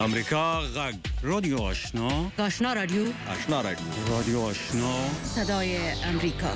امریکا غږ رادیو آشنا رادیو رادیو آشنا صدای امریکا.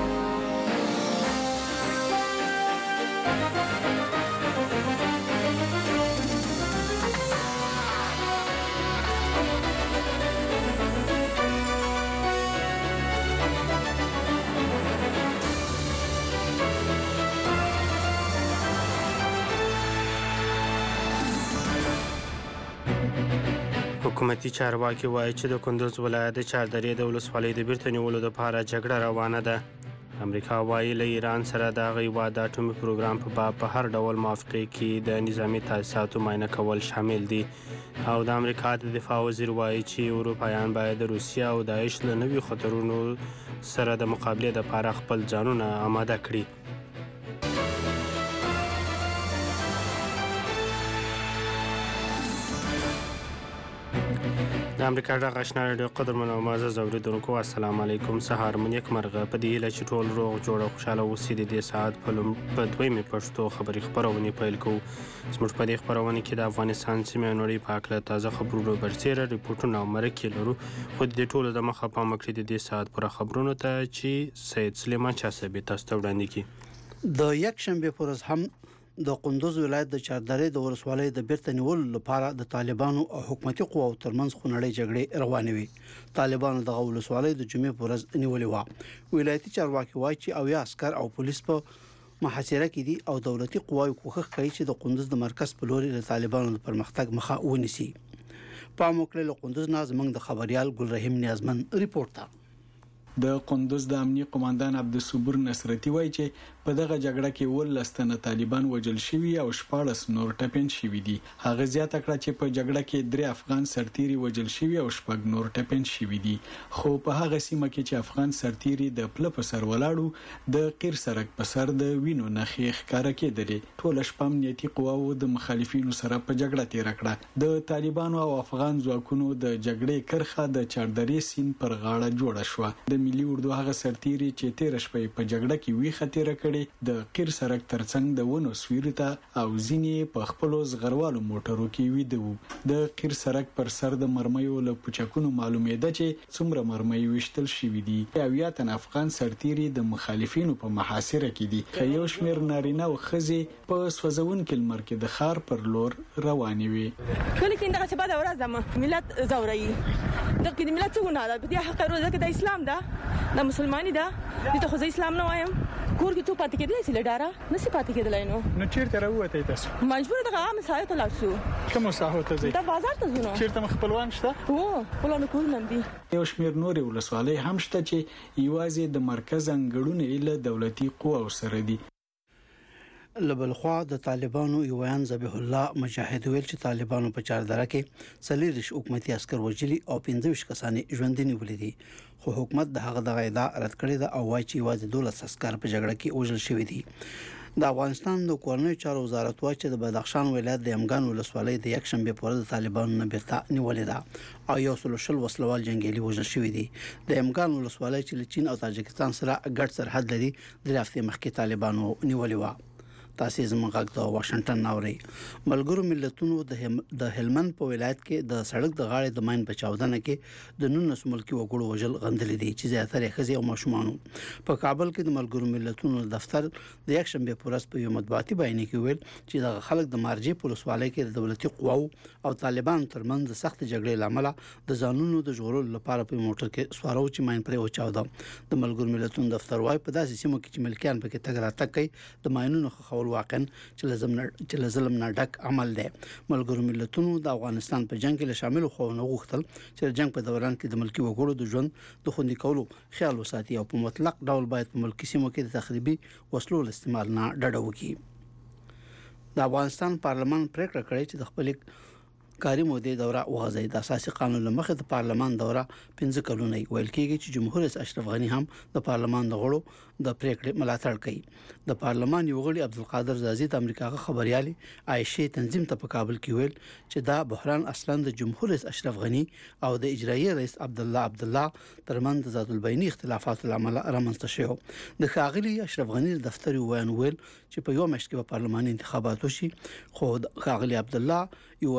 حکومتي چارواکي وایي چې د کندوز ولایت د چاردرې د ولسوالۍ د بیرته نیولو لپاره جګړه روانه ده. امریکا وایي له ایران سره د هغه هیواد د اټومي پروګرام په باب په هر ډول موافقې کې د نظامي تاسیساتو معاینه کول شامل دي. او د امریکا د دفاع وزیر وایي چې اروپایان باید د روسیه او داعش له نویو خطرونو سره د مقابلې لپاره خپل ځانونه آماده کړي. د امریکا غږ آشنا رادیو قدرمن او معزز اوریدونکو، السلام علیکم. سهار مو نیکمرغه. په دې هیله چې ټول روغ جوړ او خوشحاله اوسئ د دې ساعت په دویمې پښتو خبري خپرونې پیل کوو. زموږ په دې خپرونه کې د افغانستان سیمې او نړۍ په هکله تازه خبرونو برسېره ریپورټونه او مرکې لرو، خو د دې ټولو د مخه پام وکړئ د دې ساعت پوره خبرونو ته چې سید سلیمان چاسبي تاسو ته وړاندې کړي. د یکشنبه پر ورځ هم د کندوز ولایت د چاردرې د ولسوالۍ د بیرته نیولو لپاره د طالبانو او حکومتي قواو ترمنځ خونړۍ جګړې روانې وي. طالبانو د ولسوالۍ د جمعې پر ورځ نیولې و. ولایتي چارواکي وایي چې اویا عسكر او پولیس په محاصره کې دي او دولتي قواو کوښښ کوي چې د کندوز د مرکز په لوري د طالبانو د پرمختګ مخه ونیسي. په موکل له کندوز نه زمنګ د خبريال ګلرحیم نیازمن ریپورت تا. د کندوز د امنیت قوماندان عبدالصبور نصرتی وایي چې په دغه جګړه کې ولستنه طالبان وجل شوي او 14 نور ټپین شوي دي. هغه زیاته کړه چې په جګړه کې 3 افغان سرتیري وجل شوي او 6 نور ټپین شوي دي. خو په هغه سیمه کې چې افغان سرتیري د پل په سر ولاړو د قیر سرک په سر د وینو نخې ښکارا کېدلې. ټول شپه امنیتي قواو د مخالفینو سره په جګړه تیر کړه. د طالبانو او افغان ځواکونو د جګړې کرخه د چاردرې سیند پر غاړه جوړه شوه. د ملي اردو هغه سرتیري چې 13 شپې په جګړه کې وی خطر کړي د قیر سرک ترڅنګ د ونو سویرته او ځینې په خپل زغروالو موټرو کې ویدو. د قیر سرک پر سر د مرمیو له پچکونو معلومېده چې څومره مرمۍ وشتل شوې دي. اویا تن افغان سرتیري د مخالفینو په محاصره کې دي. یو شمېر نارینه او ښځې په سوځونکو لمر کې د خار پر لور روانې وي. کله کې دغه څه بعد ورځم ملت زوري دغه د ملت څنګه نه د حق روزه کې د اسلام ده د مسلمانۍ ده د خو اسلام نه وایم کور کې څه پاتې کېدل چې لډاره نسی پاتې کېدل نو چیرته راوته تاسو مجبور دغه عام سایه ته لاړ شو. کوم ساحه ته ځئ؟ دا بازار ته ځو. چیرته خپلوان شته؟ او خپلوان کور نن دي. یو شمېر نور ولسوالۍ هم شته چې یوازې د مرکز انګړونه له دولتي قواو سره دي. لبلخوا د طالبانو یوان ذبیح الله مجاهد ویل چې طالبانو په چاردره کې سلیریش حکومتي عسكر وجلي او 15 کسانې ژوندۍ ولې دي. خو حکومت د هغه د غیدا رد کړی دا او وايي چې یوازې 12 عسكر په جګړه کې وژل شوی دي. د افغانستان د کورنۍ چارو وزارت وايي چې د بدخشان ولایت د یمګان ولسوالۍ د یکشنبه په ورځ طالبانو نه بیرته نیولې ده او یو سلوشل وسلوال جنگیالي وژل شوی دي. د یمګان ولسوالۍ چې چین او تاجکستان سره ګډ سرحد لري د هفته مخکې طالبانو نیولې و. تاسو زموږ غږ د واشنگټن ناوري. ملګرو ملتونو د هلمند په ولایت کې د سړک د غاړې د ماین په چاودنه کې د 19 ملکی وګړو وژل غندل دي چې زیاتره ښځې او ماشومان. په کابل کې د ملګرو ملتونو دفتر د یکشنبه په ورځ په یو مطبوعاتي بیان کې ویل چې د خلک د مارجې په ولسوالۍ کې د دولتي قواو او طالبان ترمنځ سخت جګړې لامل د ځانونو د جوړولو لپاره په موټر کې سوارو چې ماین پرې وچاوده. د ملګرو ملتونو دفتر وايي په داسې سیمو کې چې ملکیان پکې تګ راتګ کوي د ماینونو خول واقعا چې ظلم نه ډک عمل دی. ملګرو ملتونو د افغانستان په جنگ کې له شامل خو نه غوښتل چې جنگ په دوران کې د ملکی وګړو د ژوند د خوندي کولو خیال وساتي او په مطلق ډول باید په ملکی سیمو کې د تخریبي وسلو استعمال نه ډډه وکړي. د افغانستان پارلمان پریکړه کړې چې د خپل کاری مودې دوره وغځي. د اساسي قانون لمخې د پارلمان دوره 15 کلونه ویل کېږي چې جمهور رئیس اشرف غنی هم د پارلمان د غړو د پریکړې ملاتړ کوي. د پارلمان یو غړي عبدالقادر زازي د امریکا خبريالي عائشه تنظیم ته په کابل کې ویل چې دا بحران اصلا د جمهور رئیس اشرف غنی او د اجرایي رئیس عبد الله ترمن ذات البینی اختلافات العمل رامنځته شو. د ښاغلي اشرف غنی دفتر ویان ویل چې په یو مشکل په پارلماني انتخاباتو شي خو ښاغلي عبد الله یو ویان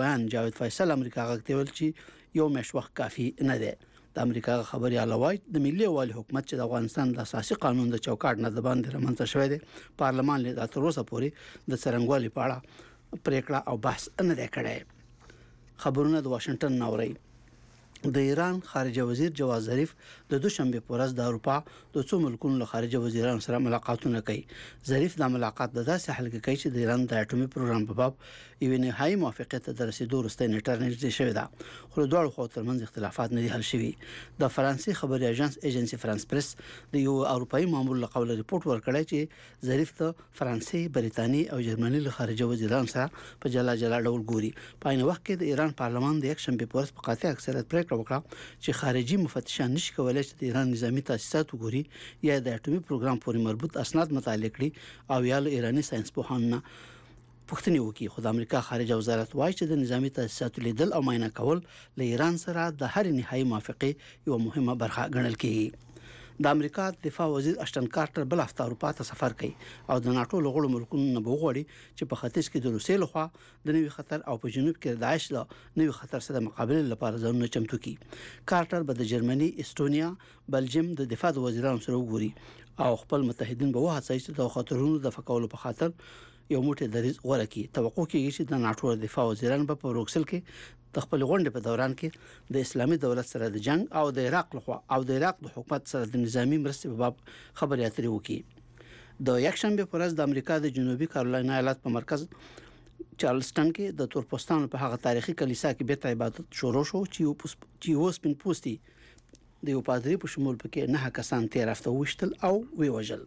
جاوید فیصل امریکا غږ چې یو میاشت وخت کافي نه دی. د امریکا خبري علوای د ملي والي حکومت چې د افغانستان د اساسي قانون د چوکاټ نه د باندې رامنځته شوی دی پارلمان له تر اوسه پورې د څرنګوالي په اړه پریکړه او بحث نه دی کړی. خبرونه د واشنگټن نوري. د ایران خارجه وزیر جواد ظریف د دوشنبه په ورځ د اروپا د څو ملکونو له خارجه وزیرانو سره ملاقاتونه کوي. ظریف د ملاقات د داسې حل کوي چې د ایران د اټومي پروګرام په باب یو نهایی موافقت ته رسیدو وروسته نیټر نږدې شوی ده، خو دوه خو ترمنځ اختلافات نه دي حل شوي. د فرانسې خبري ایجنسی فرانس پریس د یو اروپאי مامور له قوله ریپورت ورکړی چې ظریف ته فرانسې، بریتانیا او جرمني له خارجه وزیرانو سره په جلا جلا ډول ګوري. په عین وخت کې د ایران پارلمان د یک شنبه په ورځ په قاطع اکثریت پریکړه وکړه چې خارجي مفتشان نشي کولای چې د ایران نظامی تاسیسات وګوري یا د اټومي پروګرام پورې مربوط اسناد مطالعه کړي او یا له ایراني ساينس پوهانو پوښتنه وکړي. خو د امریکا خارجه وزارت وایي چې د نظامی تاسیساتو لیدل او معاینه کول له ایران سره د هر نهایی موافقه یو مهمه برخه ګڼل کیږي. د امریکا دفاع وزیر اشتن کارټر بل هفته اروپا ته سفر کوي او د ناتو لغړو ملکونو نه بوغوړي چې په ختیځ کې د روسیې لخوا د نوي خطر او په جنوب کې د داعش له نوي خطر سره مقابله لپاره ځانونه چمتو کړي. کارټر به د جرمني، استونیا، بلجیم د دفاع وزیرانو سره وګوري او خپل متحدین به وهڅوي چې د خطرونو د فکولو په خاطر یو موټی دریځ غوړه کړي. توقع کیږي چې د ناتو دفاع وزیران په بروکسل کې د خپل غونډې په دوران کې د اسلامي دولت سره د جنگ او د عراق لخوا او د عراق د حکومت سره د نظامی مرستې په باب خبرې اترې وکړي. د یک شنبه په ورځ د امریکا د جنوبي کارولاینا ایالت په مرکز چارلسټن کې د تورپوستانو په هغه تاریخي کلیسا کې بیت عبادت شروع شو چې یو سپین پوستي د یو پادری په شمول پکې 9 کسان تیر هفته وشتل او وی وژل.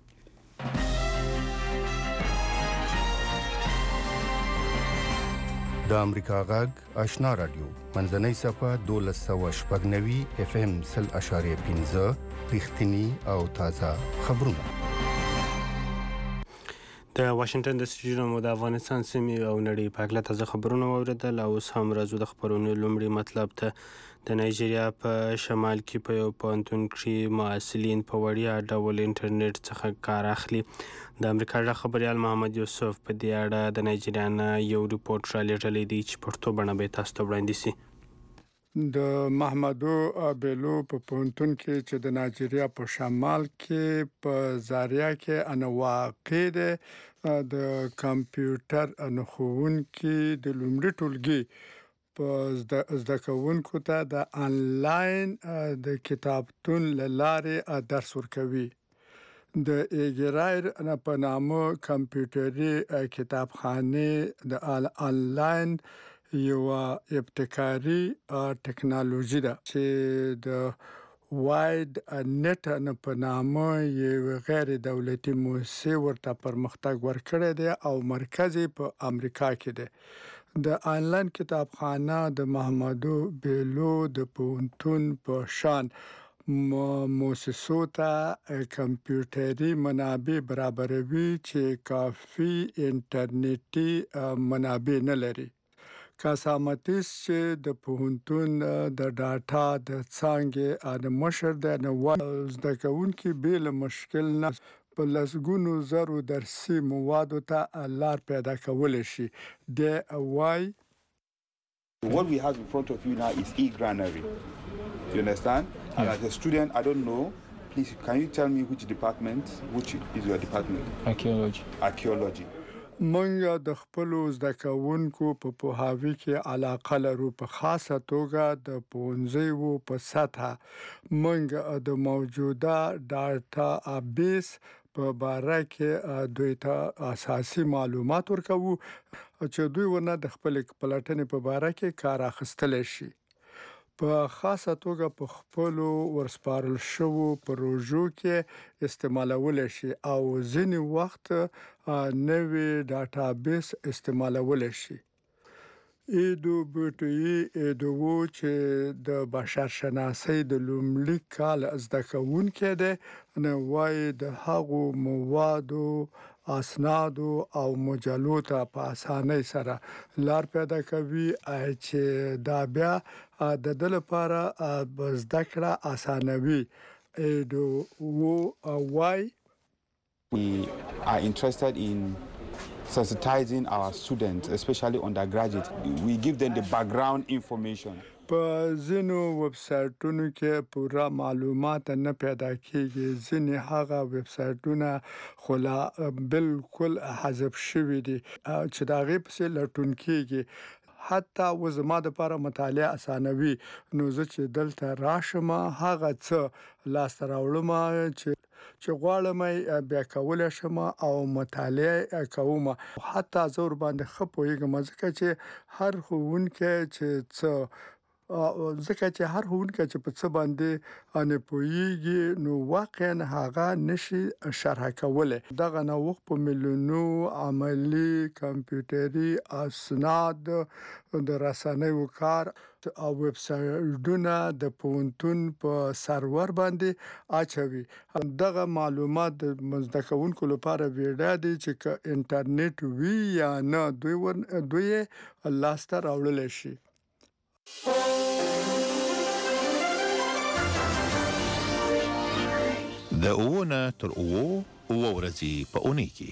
د امریکا غږ آشنا رادیو منځنۍ صفه 1290 اف ام 0.5 رښتینی او تازه خبرونه. د واشنگټن د سټډیو مو د افغانستان سیمې او نړۍ په اړه تازه خبرونه اوریدل او اوس هم راځو د خبرونو لومړی مطلب ته. د نایجیریا په شمال کې په یو پوهنتون کې محصلین په وړیا ډول انټرنیټ څخه کار اخلي. د امریکا د خبريال محمد یوسف په دې اړه د نایجیریا نه یو ریپورت را لېږلی دی چې پښتو بڼه به تاسو ته وړاندې شي. د محمدو بیلو په پوهنتون کې چې د نایجیریا په شمال کې په زاریا کې انواقع ده د کمپیوټر انخونکي د لومړي ټولګي په زده کوونکو ته د انلاین د کتابتون لاره درس ورکوي. د ایګرایر په نامه کمپیوټري کتابخانه د انلاین یو ابتکاري ټکنالوژي ده چې د واید نت په نامه یو غیر دولتي موسسه ورته پرمختګ ورکړی دی او مرکزی په امریکا کې دی. د انلاین کتابخانه د محمدو بیلو د پوهنتون په شان موسسو ته کمپیوټري منابع برابروي چې کافي انټرنیټي منابع نه لري. کاساماتیس چې د پوهنتون د ډاټا د څانګې د مشر د نو زده کوونکي بیل مشکل نه په لسګونو زرو درسي موادو ته لار پیدا کول شي. د وای What we have in front of you now is e-granary. You understand? And as a student, I don't know. Please, can you tell me which is your department? Archaeology. مونږ د خپل زده کوونکو په پوهاوي کې علاقه لرو په خاصه توګه د پونځیو په سطح. مونږ د موجوده ډاټا بیس په باره کې دوی ته اساسي معلومات ورکوو چې دوی ورنه د خپل پلاتنې په باره کې کار اخیستل شي. په خاصه توګه په خپل ورسپارل شوو پروژو کې استعمالول شي او ځینې وخت نوې ډاټابیس استعمالول شي. ایدو بوټي ایدو چې د بشر شناسي د لومړي کال زده کوونکي دی نو وای د هغو موادو اسنادو او مجلو ته په اسانۍ سره لار پیدا کوي چې دا بیا د دل لپاره زده کړه اسانوي. We are interested in sensitizing our students, especially undergraduates. We give them the background information. په ځینو ویب سایټونو کې پوره معلومات نه پیدا کیږي. ځینې هغه ویب سایټونه خلا بالکل حذف شوي دي چې دا غي په لټون کیږي. حتی وزما د لپاره مطالعه اسانوي نو زه چې دلته راشم هغه څه لاس راوړم چې غواړم بیا کولای شم او مطالعه کوم. حتی زور باندې خپويږم ځکه چې هر ښوونکی چې ځکه چې هر ښوونکی چې په څه باندې ان پويږي نو واقعا هغه نشي شرح کوله. دغه نو وخت په ملیونو عملی کمپیوټري اسناد د رسنیو کار او ویب سایټونه د پونتون په سرور باندې اچوي. دغه معلومات د مزد کوونکو لپاره ویډا دي چې انټرنیټ وی یا نه دوی لاسته راوړل شي. د اوونه تر اوو ورځې په اونۍ کې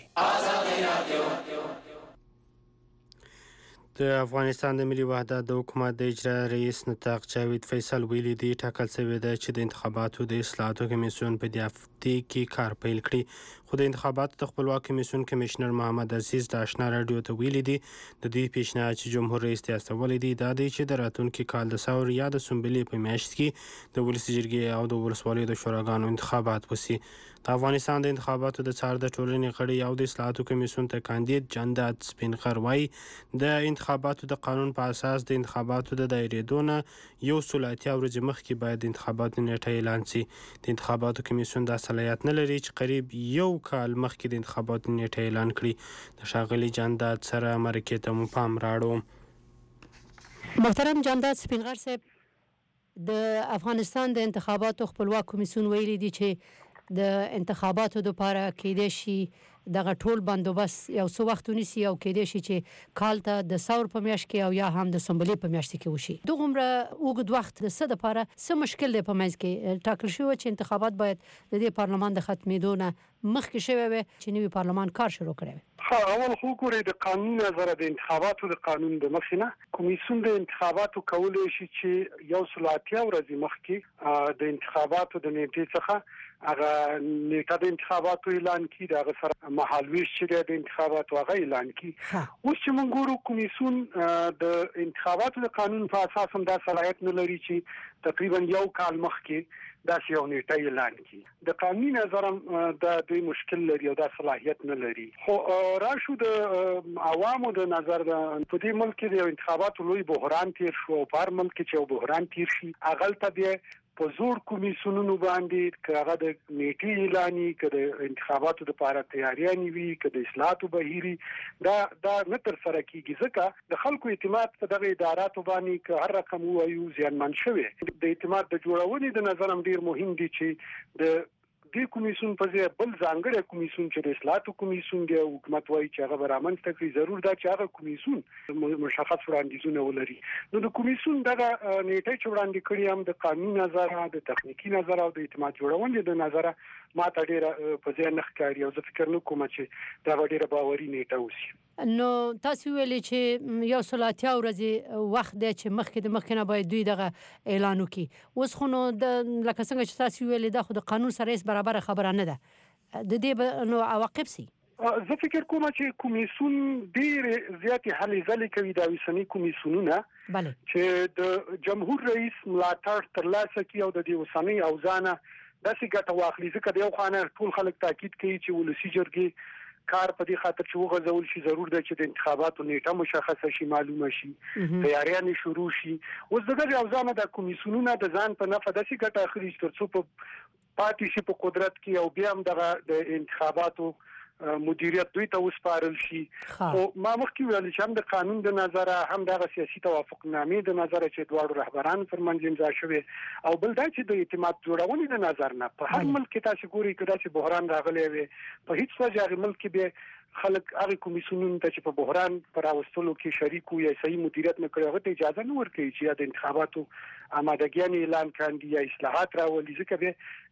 د افغانستان د ملي وحدت د حکومت د اجرا رئیس نطاق جاوید فیصل ویلي دی ټاکل شوی دی چې د انتخاباتو د اصلاحاتو کمیسیون په دې هفته کې کار پیل کړي. خو د انتخاباتو د خپلواک کمیسیون کمشنر محمد عزیز د آشنا رادیو ته ویلي دی د دې پیشنهاد چې جمهور رئیس ته استول دي دا دی چې د راتلونکي کال د ثور یا د سنبلې په میاشت کې د ولسي جرګې او د ولسوالیو د شوراګانو انتخابات وشي. د افغانستان د انتخاباتو د څار د ټولنې غړي او د اصلاحاتو کمیسیون ته کاندید جندات سپینغر وايي د انتخاباتو د قانون په اساس د انتخاباتو د دایریدونه یو سولاتیا ورځې مخکې باید د انتخاباتو نیټه اعلان شي. د انتخاباتو کمیسیون د صلاحیت نه لري چې قریب یو کال مخکې د انتخاباتو نیټه اعلان کړي. د ښاغلي جندات سره مرکې ته مو پام راړو. محترم جندات سپینغر صاحب، د افغانستان د انتخاباتو خپلواک کمیسیون ویلي دی چې د انتخاباتو لپاره کېدای شي دغه ټول بندوبست یو څه وخت ونیسي او کېدای شي چې کال ته د ثور په میاشت کې او یا هم د سنبلې په میاشت کې وشي. دغومره اوږد وخت د څه لپاره څه مشکل دی په منځ کې؟ ټاکل شوی چې انتخابات باید د دې پارلمان د ختمېدو نه مخکې شوی وي چې نوي پارلمان کار شروع کړی وي. اول خو ګورئ د قانون نظر د انتخاباتو د قانون د مخې نه کمیسیون د انتخاباتو کولی شي چې یو سلاتیا ورځې مخکې د انتخاباتو د نیټې څخه هغه نیټه د انتخاباتو اعلان کړي، د هغه سره مهالویش چې د انتخاباتو هغه اعلان کړي. اوس چې موږ ګورو کمیسیون د انتخاباتو د قانون په اساس هم دا صلاحیت نه لري چې تقریبا یو کال مخکې دا یو نیټه اعلان کړي. د قانوني نظر د دوی مشکل لري او دا صلاحیت نه لري. خو راشو د عوامو د نظر په دې ملک کې د انتخاباتو لوی بحران تیر شو او په هر ملک کې چې یو بحران تیر شي هغلته بیا په زور کمیسیونونو باندې که هغه د نیټې اعلاني که د انتخاباتو لپاره تیاریانې وي که د اصلاحاتو بهیري دا نه ترسره کیږي ځکه د خلکو اعتماد په دغه اداراتو باندې که هر رقم ووایو زیانمن شوی. د اعتماد د جوړونې د نظر هم ډیر مهم دي چې د دې کمیسیون په ځای بل ځانګړی کمیسیون چې د اصلاحاتو کمیسیون دی حکومت وایي چې هغه به رامنځته کړي. ضرور دا چې هغه کمیسیون مشخص وړاندیزونه ولري. نو د کمیسیون دغه نیټه چې وړاندې کړي هم د قانوني نظر د تخنیکی نظر او د اعتماد جوړونې د نظر ما ته ډیره په ځای نه ښکاري او زه فکر نه کوم چې دا به ډیره باوري نیټه وشي. نو تاسو ویلي چې یو سلاتیا ورځې وخت دی چې مخکې د مخکې نه باید دوی دغه اعلان وکړي. اوس خو نو لکه څنګه چې تاسو ویلي دا خو د قانون سره هیڅ برابره خبره نه ده. د دې نو عواقب سي؟ زه فکر کوم چې کمیسیون ډیر زیاتې هلې ځلې کوي دا اوسني کمیسیونونه چې د جمهور رئیس ملاتړ ترلاسه کړي او د دې اوسنۍ اوزانه داسې ګټه واخلي. ځکه د یو خانه ټول خلک تاکید کوي چې ولسي جرګې کار په دې خاطر چې وغځول شي ضرور ده چې د انتخاباتو نیټه مشخصه شي، معلومه شي، تیاریانې شروع شي. اوس دغه اوزانه د کمیسیونونه د ځان په نفع داسې ګټه اخلي تر څو په پاتې شي په قدرت کې او بیا هم دغه د انتخاباتو مدیریت دوی ته وسپارل شي. خو ما مخکې ویل چې هم د قانون د نظره هم د سیاسي توافقنامې د نظره چې دواړو رهبرانو ترمنځ امضا شوی او بل دا چې د اعتماد جوړونې د نظر نه په هر ملک کې تاسو ګورئ که داسې بحران راغلی وي په هیڅ وجه هغه ملک کې به خلک هغه کمیسیونونو ته چې په بحران پر راوستلو کې شریک وي یا صحیح مدیریت نه کړی هغه ته اجازه نه ورکوي چې د انتخاباتو آمادګیان اعلان کاندي یا اصلاحات راولي. ځکه به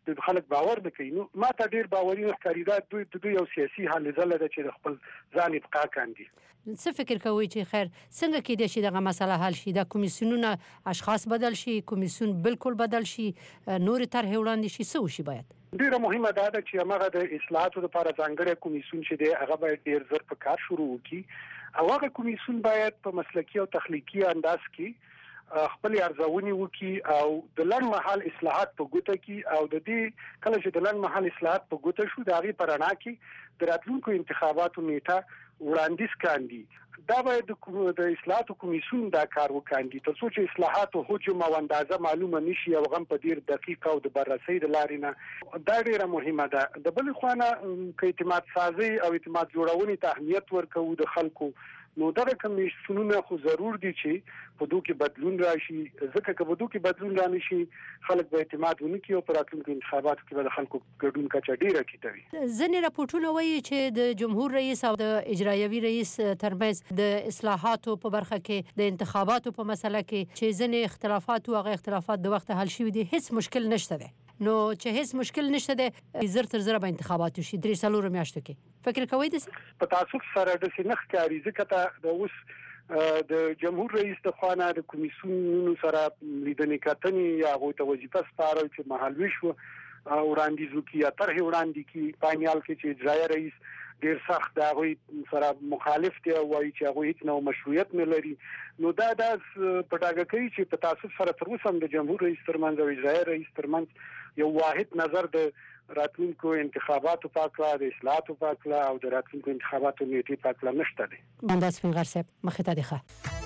د خلک باور نه کوي. نو ما ته ډیر باوري ښکارېده دوی یو سیاسي حل ځله ده چې د خپل ځان ابقا کاندي. څه فکر کوئ چې خیر څنګه کېدای شي دغه مسله حل شي؟ دا کمیسیونونه اشخاص بدل شي، کمیسیون بالکل بدل شي، نور طرح وړاندې شي، څه وشي؟ باید ډیره مهمه دا ده چې هغه د اصلاحاتو لپاره ځانګړی کمیسیون چې دی هغه باید ډیر زر په کار شروع وکړي او هغه کمیسیون باید په مسلکي او تخلیقي انداز کې خپل ارزونې وکړي او د لنډ مهال اصلاحات په ګوته کې او د دې کله چې د لنډ مهال اصلاحات په ګوته شو د هغې په رڼا کې د راتلونکو انتخاباتو نیټه وړاندیز کاندي. دا باید د اصلاحاتو کمیسیون دا کار وکاندي تر څو چې اصلاحاتو حجم او اندازه معلومه نشي او غم په ډیر دقیق او د بررسۍ د لارې نه. دا ډیره مهمه ده. د بل خوا نه که اعتماد سازي او اعتماد جوړونې ته اهمیت ورکوو د خلکو، نو دغه کمیسیونونه خو ضرور دي چې په دوی کې بدلون راشي، ځکه که په دوی کې بدلون رانشي خلک به اعتماد ونه کړي او په راتلونکو انتخاباتو کې به د خلکو ګډون کچه ډیره ټیټه وي. ځینې راپورټونه وایي چې د جمهور رئیس او د اجرایوي رئیس ترمنځ د اصلاحاتو په برخه کې د انتخاباتو په مسله کې چې ځینې اختلافات او هغه اختلافات د وخت حل شوي دي، هیڅ مشکل نشته دی. نو چې هیڅ مشکل نشته دی، زر تر زره به انتخابات وشي 3-4 میاشتو کې. فکر کوئ داسې؟ په تاسف سره داسې نه ښکاري، ځکه ته د اوس د جمهور رئیس د خوا نه د کمیسیونونو سره لیدنې کتنې یا هغوی ته وظیفه سپارل چې مهالویش وړاندیز وکړي یا طرحې وړاندې کړي، په عین حال کې چې اجرایه رئیس ډیر سخت د هغوی سره مخالف دی او وایي چې هغوی هیڅ نوع مشروعیت نه لري. نو دا په ډاګه کوي چې په تاسف سره تر اوسه هم د جمهور رئیس ترمنځ او اجرایه رئیس ترمنځ یو واحد نظر د راتلونکو انتخاباتو په اړه، د اصلاحاتو په اړه او د راتلونکو انتخاباتو نیټې په اړه نشته دی. بنده سپین غر صاحب مخې ته دی ښه.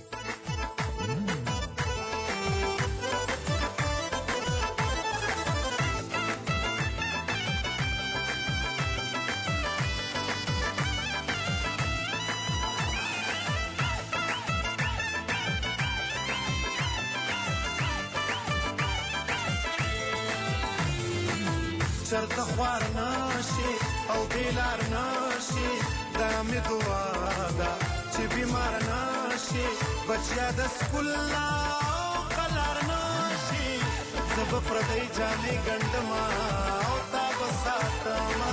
چرته خوار نشي او بیلار نشي، دا مې دعا ده چې بیمار نشي، بچیا د سکول نه قلار نشي، زه به پردی جامې ګنډما او تا به ساتما،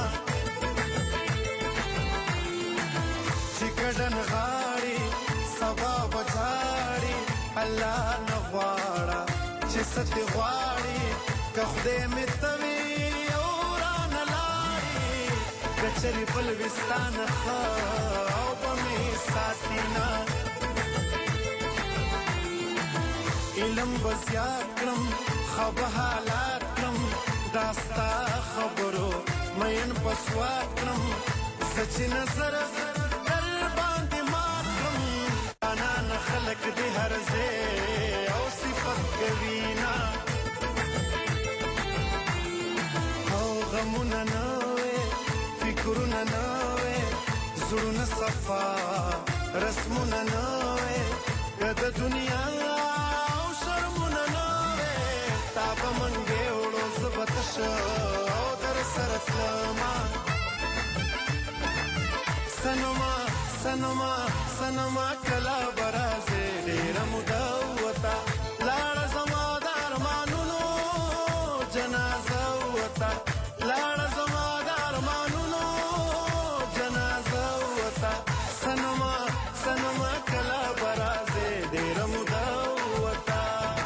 چې ګډن غاړي سبا بجاړي، الله نه غواړه چې ست غواړي که خدای مې توي کچری بل وستان او بمی ساتینا، علم بزیاد کرم خواب حالات کرم، داستا خبرو مین پسواد کرم، سچی نظر در باندی مات کرم، انا نخلق دی هر زی او صفت کوینا او غمونا فکرونه نوې زړونه صفا رسمونه نوې د دنیا او شرمونه نوې تا به منګې وړو زه به تشه او در سره تلما سنما کله به راځې ډېره موده وته لاړه زما د ارمانونو جنازه وته لاړه زما د ارمانونو جنازه وته سنما کله به راځې ډېره موده وته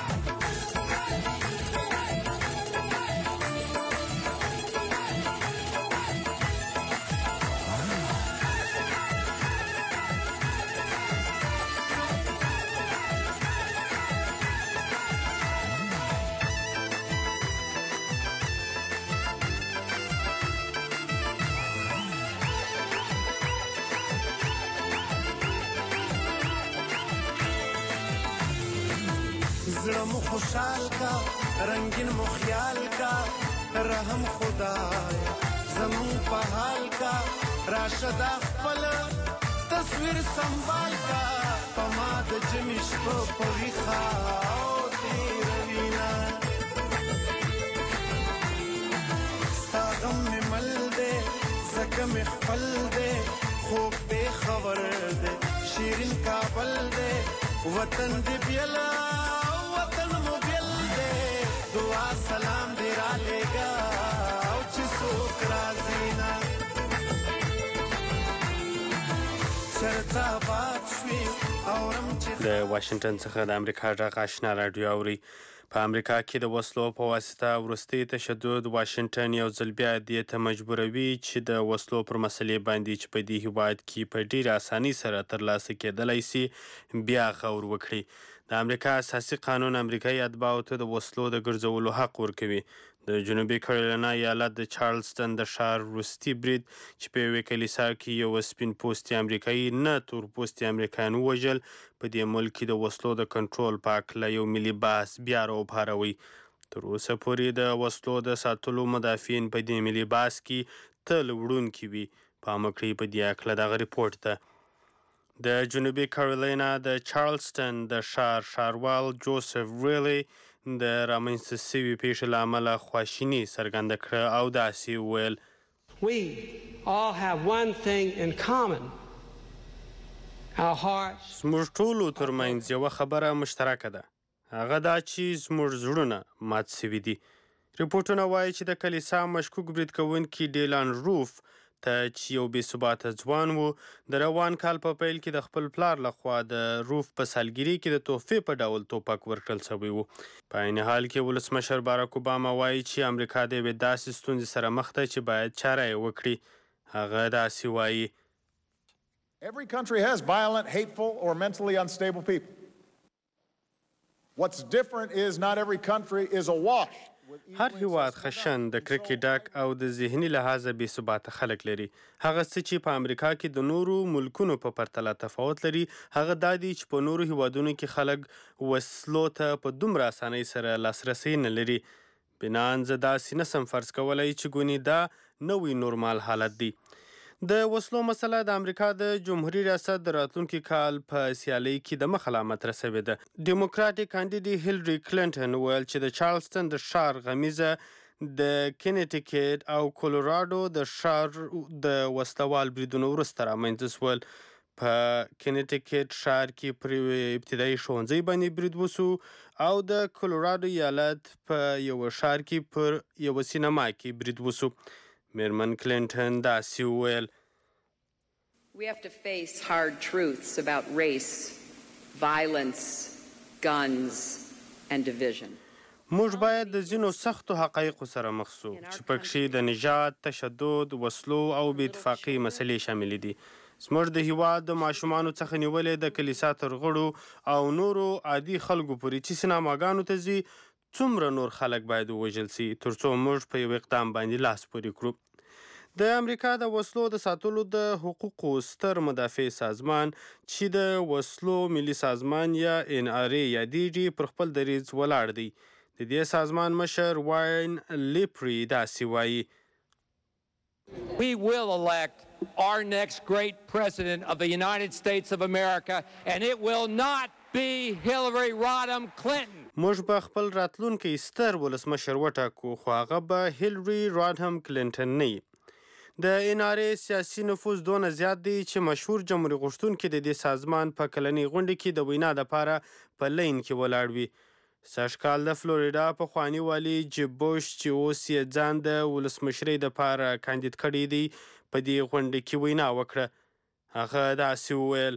زړه مو خوشحال کا رنگین مو خیال کا رحم خدای زمون په حال کا راشد خپل تصویر سنبال کا پما د جمیش په پویخا او تیروینا ستاغم می مل دے زکم خپل دے خوب بے خبر دے شیرین کابل دے وطن دی بیلا وطن مو بیل دے دعا سلام دی را لے گا ارتباط شوي اورم چې د واشنگټن څخه د امریکا غږ آشنا راډیو اوري. په امریکا کې د وسلو په واسطه وروستي تشدد واشنگټن یو ځل بیا دې ته مجبوروي چې د وسلو پر مسلې باندې چې په دې هیواد کې په ډیره اسانۍ سره ترلاسه کېدلی سي بیا غور وکړي. د امریکا اساسي قانون امریکایي اتباعو ته د وسلو د ګرځولو حق ورکوي. د جنوبي کیرولینا ایالت د چارلستن د ښار وروستي برید چې په یوې کلیسا کې یو سپین پوستي امریکایي نه تور پوستي امریکایان ووژل په دې ملک کې د وسلو د کنټرول په هکله یو ملي بحث بیا راوپاروي. تر اوسه پورې د وسلو د ساتلو مدافعین په دې ملي بحث کې تل وړونکي وي. پام وکړئ په دې هکله دغه ریپورټ ته. د جنوبي کیرولینا د چارلستن د ښاروال جوزف ریلی د رامنځته سوي پیښې له امله خواشیني څرګنده کړه او داسې وویل: We all have one thing in common. Our hearts. زموږ ټولو ترمنځ یوه خبره مشترکه ده، هغه دا چې زموږ زړونه مات سوي دي. ریپورټونه وایي چې د کلیسا مشکوک برید کوونکي ډیلان روف ته چې یو بې ثباته ځوان و د روان کال په پیل کې د خپل پلار لخوا د روف په سالګري کې د تحفې په ډول توپک ورکړل شوی و. په عین حال کې ولسمشر باراک اوباما وایي چې امریکا د یوې داسې ستونزې سره مخ ده چې باید چاره یې وکړي. هغه داسې وایي: Every country has violent, hateful or mentally unstable people. What's different is not every country is awash. هر هیواد خشن د کرکې ډک او د ذهني لحاظه بې ثباته خلک لري. هغه څه چې په امریکا کې د نورو ملکونو په پرتله تفاوت لري هغه دا دی چې په نورو هیوادونو کې خلک وسلو ته په دومره اسانۍ سره لاسرسی نه لري. بنان زه داسې نسم فرض کولی چې ګونې دا نوی نورمال حالت دی. د وسلو مسله د امریکا د جمهوریت ریاست د راتلونکي کال په سیالۍ کې د مخ علامت رسوي ده. ډیموکراټیک کاندیدې هیلري کلینټن وویل چې د چارلستن د ښار غمیزه د کینیټیکټ او کولوراډو د ښار د وسلوال بریدونو وروسته رامنځته شول. په کینیټیکټ ښار کې پر ابتدایي ښوونځي باندې برید وسو او د کولوراډو ایالت په یوه ښار کې پر یوه سینما کې برید وسو. میرمن کلینټن داسې وویل: We have to face hard truths about race, violence, guns and division. موږ باید د ځینو سختو حقایقو سره مخ شو چې پکښې د نژاد، تشدد، وسلو او بې اتفاقۍ مسلې شاملې دي. زموږ د هیواد د ماشومانو څخه نیولې د کلیسا تر غړو او نورو عادي خلکو پورې چې سینماګانو ته ځي څومره نور خلک باید ووژل سي تر څو موږ په یو اقدام باندې لاس پورې کړو. د امریکا د وسلو د ساتلو د حقوقو ستر مدافع سازمان چې د وسلو ملي سازمان یا NRA یادیږي پر خپل دریځ ولاړ دی. د دې سازمان مشر واین لیپری داسې وایي: We will elect our next great president of the United States of America and it will not be Hillary Rodham Clinton. موږ به خپل راتلونکی ستر ولسمشر وټاکو خو هغه به هیلري رادهم کلینټن نه وي. د NRA سیاسي نفوذ دونه زیات دی چې مشهور جمهوریت غوښتونکي د دې سازمان په کلنۍ غونډه کې د وینا دپاره په لین کې ولاړ وي. سږکال د فلوریډا پخواني والي جیب بوش چې اوس یې ځان د ولسمشرۍ دپاره کاندید کړی دی په دې غونډه کې وینا وکړه. هغه داسې وویل: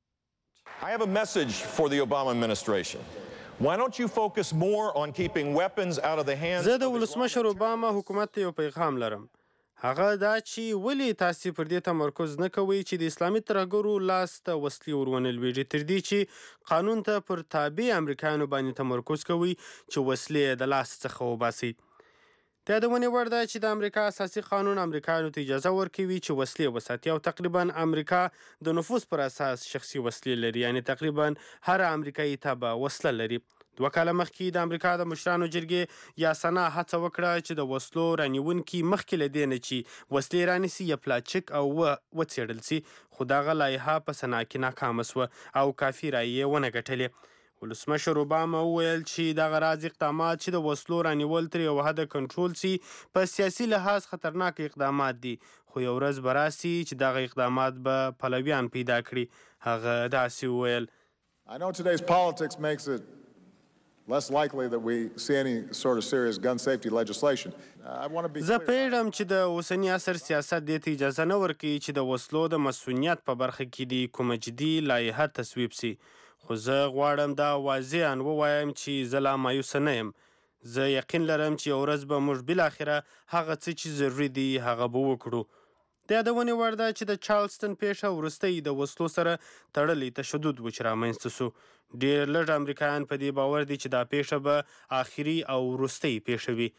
I have a message for the Obama administration. Why don't you focus more on keeping weapons out of the hands زه د ولسمشر اوباما حکومت ته یو پیغام لرم. هغه دا چې ولې تاسې پر دې تمرکز نه کوئ چې د اسلامي ترهګرو لاس ته وسلې ورونه لویږي تر دې چې قانون ته پر تابع امریکایانو باندې تمرکز کوئ چې وسلې د لاس څخه وباسئ. د یادونې وړ ده چې د امریکا اساسي قانون امریکایانو ته اجازه ورکوي چې وسلې وساتي او تقریبا امریکا د نفوذ پر اساس شخصي وسلې لري، یعنی تقریبا هر امریکایي تبع وسله لري. 2 کاله مخکې د امریکا د مشرانو جرګې یا سنا هڅه وکړه چې د وسلو رانیونکي مخکې له دې نه چې وسلې رانیسي یا پلاچک او وڅېړل سي، خو دغه لایحه په سنا کې ناکامه سوه او کافي رایې یې ونه ګټلې. ولسمشر اوباما وویل چې دغه راز اقدامات چې د وسلو رانیول تر یو حده کنټرول سي په سیاسي لحاظ خطرناک اقدامات دي، خو یو ورځ به راسي چې دغه اقدامات به پلویان پیدا کړي. هغه داسې وویل: I know today's politics makes it less likely that we see any sort of serious gun safety legislation. I want to be زه پیړم چې د اوسنی عصر سیاست دې ته اجازه نه ورکوي چې د وسلو د مسؤلیت په برخه کې د کومه جدي لایحه تصویب سي، خو زه غواړم دا واضحاً ووایم چې زه لا مایوسه نه یم. زه یقین لرم چې یو ورځ به موږ بالاخره هغه څه چې ضروري دي هغه به وکړو. د یادونې وړ ده چې د چارلسټن پیښه وروستی د وسلو سره تړلی تشدد و چې رامنځته سو. ډېر لږ امریکایان په دې باور دي چې دا پیښه به آخري او وروستۍ پیښه وي.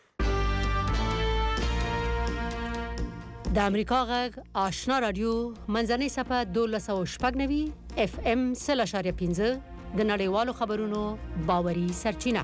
د امریکا غږ آشنا رادیو منځنۍ صفحه 1296 FM 0.5 د نړیوالو خبرونو باوري سرچینه.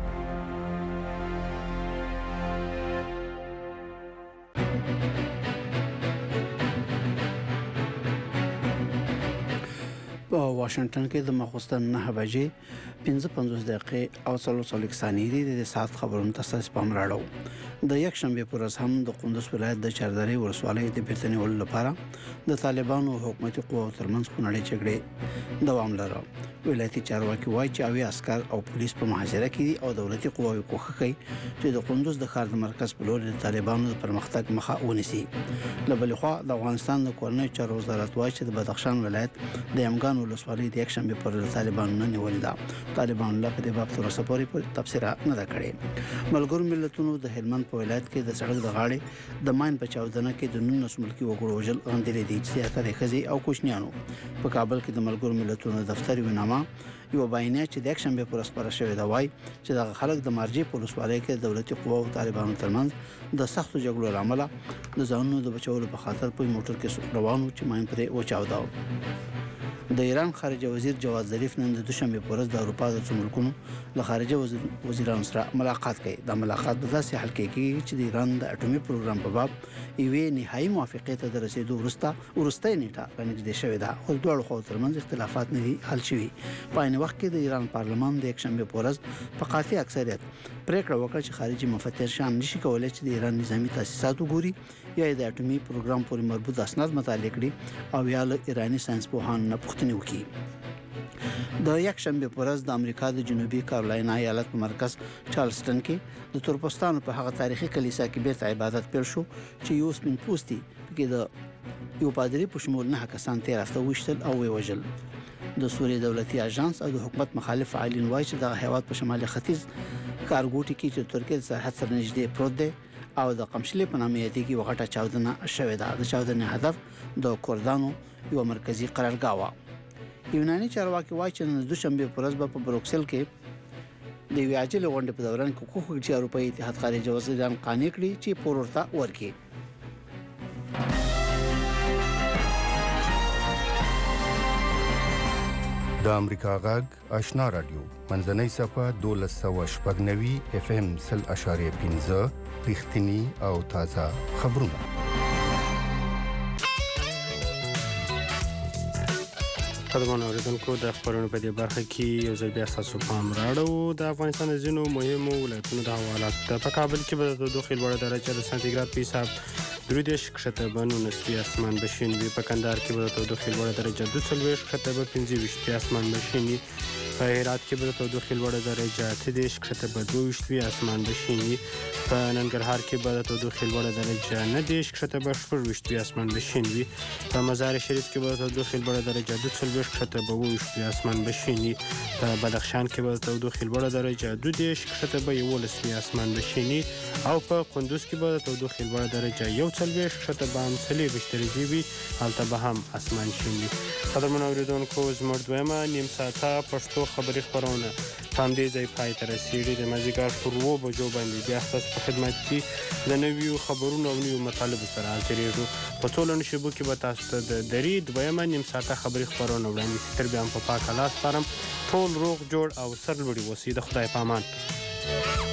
په واشنگټن کې د ماخوستن 9 بجې 55 دقیقې او 40 ثانیې د ساعت خبرونو تاسو پام راړو. د یک شنبه پر ورځ هم د قندوز ولایت د چاردرې ولسوالۍ د بیرته نیولو لپاره د طالبانو او حکومتي قواو ترمنځ خونړۍ جګړې دوام لري. ولایتي چارواکي وایي چې اوی عسكر او پولیس په محاصره کې دي او دولتي قواوې کوښښ کوي چې د قندوز د ښار د مرکز په لور د طالبانو د پرمختګ مخه ونیسي. له بلې خوا د افغانستان د کورنۍ چارو وزارت وایي چې د بدخشان ولایت د یمګان ولسوالۍ د یک شنبه پر طالبانو نه نیول ده. طالبانو لا په دې باب تر اوسه پورې تبصره نه ده کړې. ملګرو ملتونو د هلمند په ولایت کې د سړک د غاړې د ماین په چاودنه کې د 19 ملکي وګړو وژل غندلې دي چې زیاتره ښځې او کوچنیانو. په کابل کې د ملګرو ملتونو دفتر وینامه یو بیانیه چې د یک شنبه پر ورځ خپاره شوې ده وایي چې د خلک د مارجې په ولسوالۍ کې دولتي قوا او طالبانو ترمنځ د سختو جګړو له امله د ځانونو د بچولو په خاطر په موټر کې روانو چې ماین پرې وچاوده. د ایران خارجه وزیر جواد ظریف نن د دوشنبه په ورځ د اروپا د څو ملکونو له خارجه وزیرانو سره ملاقات کوي. دا ملاقات به داسې حل کېږي چې د ایران د اټومي پروګرام په باب یوې نهایي موافقې ته د رسیدو وروستۍ نیټه رانږدې شوې ده، خو دواړو خواو ترمنځ اختلافات نه دي حل شوي. په عین وخت کې د ایران پارلمان د یک شنبه په ورځ په قاطع اکثریت پریکړه وکړه چې خارجي مفتر شام نشي کولای چې د ایران نظامی تاسیسات وګوري یا د اټومي پروګرام پورې مربوط اسناد مطالعه کړي او یا له ایرانی ساينس پوهانو نه پوښتنه وکړي. د یک شنبه په ورځ د امریکا د جنوبي کارولاینا ایالت په مرکز چارلسټن کې د تورپوستانو په هغه تاریخي کلیسا کې بیرته عبادت پیل شو چې یو سپین پوستي کې د یو پادری په شمول 9 کسان تیر هفته وشتل او وژل. د سوریې دولتي اژانس او د حکومت مخالف فعالین وایي چې د هیواد په شمالي ختیځ کارګوټي کې چې ترکیه سرحد سره نږدې پروت دی او د قمشلې په نامه یادېږي وغټه چاودنه شوې ده. د چاودنې هدف د کردانو یو مرکزی قرارګاه وه. یوناني چارواکي وایي چې نن دوشنبه په ورځ په بروکسل کې د یوې عاجلې غونډې په دوران کې کوښښ چې اروپایي اتحاد خارجه وزیران قانع کړي چې پور ورته ورکړي. د امریکا غږ آشنا رادیو منځنۍ صفحه 1296 FM 0.5 رښتینی او تازه خبرونه. قدرمن اوریدونکو د خبرونو په دې برخه کې یو ځل بیا تاسو پام راړو. د افغانستان د ځینو مهمو ولایتونو د حوالات په کابل کې به د تودوخې لوړه درجه د سانتیګراد په حساب 3 کښته به 19 اسمان بشین وي. په کندهار کې به د تودوخې لوړه درجه 42 کښته به 15 اسمان بشین وي. په هرات کې به د تودوخې لوړه درجه 30 کښته به 22 اسمان بشین وي. په ننګرهار کې به د تودوخې لوړه درجه 9 کښته به 14 اسمان بشین وي. په مزار شریف کې به د تودوخې لوړه درجه 42 کښته به 20 اسمان بشین وي. په بدخشان کې به د تودوخې لوړه درجه 2 کښته به 11 اسمان بشین وي او په قندوز کې به د تودوخې لوړه درجه 41 کښته به 40 درجې وي. هلته به هم اسمان شین وي. قدرمن اوریدونکو زموږ دویمه نیم ساعته پښتو خبري خبرونه په همدې ځای پای ته رسېږي. د مازدیګر پر 2 بجو باندې بیا ستاسو په خدمت کې د نویو خبرونو او نویو مطالبو سره حاضرېږو. په څو لنډو شېبو کې به تاسو ته د درې دویمه نیم ساعته خبري خبرونه وړاندې شي. تر بیا هم په پاکه لاس سپارم. ټول روغ جوړ او سرلوړي اوسئ. د خدای په امان.